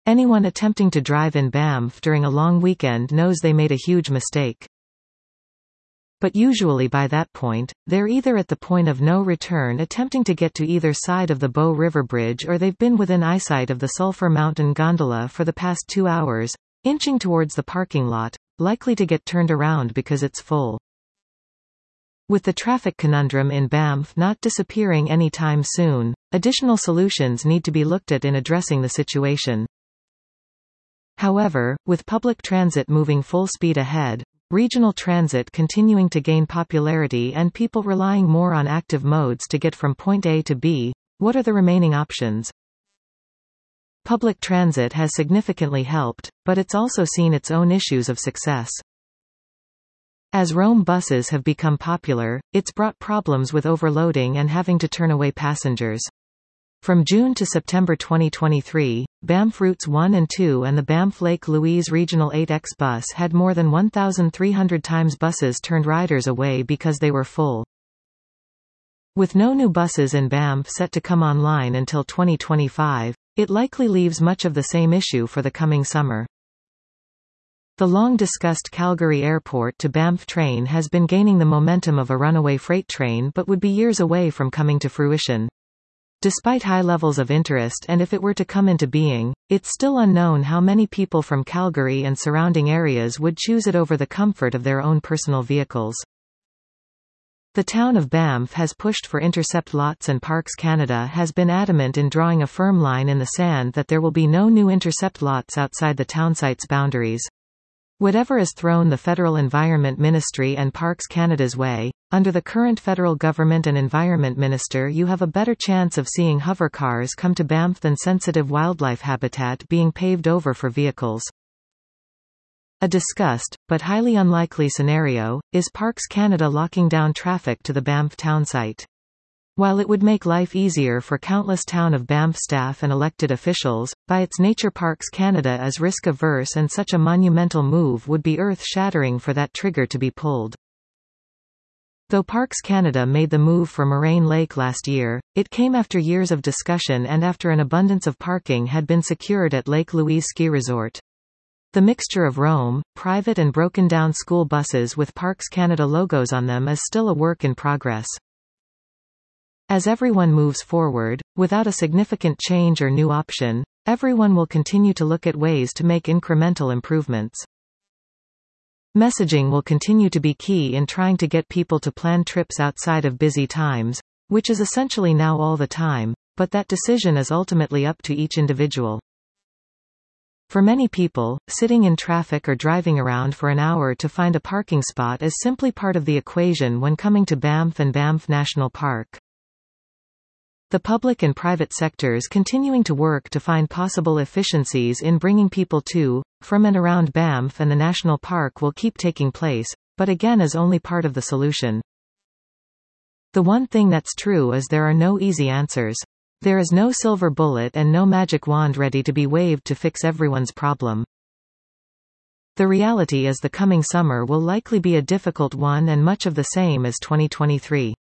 Anyone attempting to drive in Banff during a long weekend knows they made a huge mistake. But usually by that point, they're either at the point of no return attempting to get to either side of the Bow River Bridge, or they've been within eyesight of the Sulphur Mountain gondola for the past 2 hours, inching towards the parking lot, likely to get turned around because it's full. With the traffic conundrum in Banff not disappearing anytime soon, additional solutions need to be looked at in addressing the situation. However, with public transit moving full speed ahead, regional transit continuing to gain popularity and people relying more on active modes to get from point A to B, what are the remaining options? Public transit has significantly helped, but it's also seen its own issues of success. As Rome buses have become popular, it's brought problems with overloading and having to turn away passengers. From June to September 2023, Banff Routes 1 and 2 and the Banff Lake Louise Regional 8X bus had more than 1,300 times buses turned riders away because they were full. With no new buses in Banff set to come online until 2025, it likely leaves much of the same issue for the coming summer. The long-discussed Calgary Airport to Banff train has been gaining the momentum of a runaway freight train but would be years away from coming to fruition. Despite high levels of interest, and if it were to come into being, it's still unknown how many people from Calgary and surrounding areas would choose it over the comfort of their own personal vehicles. The town of Banff has pushed for intercept lots, and Parks Canada has been adamant in drawing a firm line in the sand that there will be no new intercept lots outside the townsite's boundaries. Whatever is thrown the Federal Environment Ministry and Parks Canada's way, under the current federal government and Environment Minister, you have a better chance of seeing hover cars come to Banff than sensitive wildlife habitat being paved over for vehicles. A discussed, but highly unlikely scenario, is Parks Canada locking down traffic to the Banff townsite. While it would make life easier for countless Town of Banff staff and elected officials, by its nature Parks Canada is risk-averse, and such a monumental move would be earth-shattering for that trigger to be pulled. Though Parks Canada made the move for Moraine Lake last year, it came after years of discussion and after an abundance of parking had been secured at Lake Louise Ski Resort. The mixture of Rome, private and broken-down school buses with Parks Canada logos on them is still a work in progress. As everyone moves forward, without a significant change or new option, everyone will continue to look at ways to make incremental improvements. Messaging will continue to be key in trying to get people to plan trips outside of busy times, which is essentially now all the time, but that decision is ultimately up to each individual. For many people, sitting in traffic or driving around for an hour to find a parking spot is simply part of the equation when coming to Banff and Banff National Park. The public and private sectors continuing to work to find possible efficiencies in bringing people to, from and around Banff and the national park will keep taking place, but again is only part of the solution. The one thing that's true is there are no easy answers. There is no silver bullet and no magic wand ready to be waved to fix everyone's problem. The reality is the coming summer will likely be a difficult one and much of the same as 2023.